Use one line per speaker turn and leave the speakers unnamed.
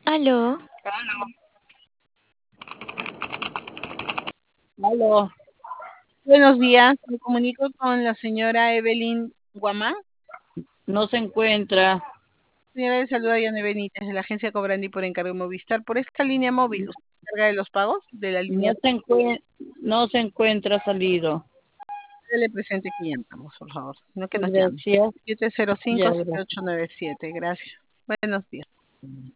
Aló,
Aló,
Buenos días, me comunico con la señora Evelyn Guamán.
no se encuentra,
Señora, le saluda Yana Benítez de la agencia Cobrandi por encargo Movistar. Por esta línea móvil, ¿usted se encarga de los pagos de la
no
línea?
se no se encuentra salido.
Dele presente que llamamos, por favor, no que nos llame.
Gracias,
Siete cero cinco
ya,
siete
gracias.
ocho nueve siete. Gracias. Buenos días.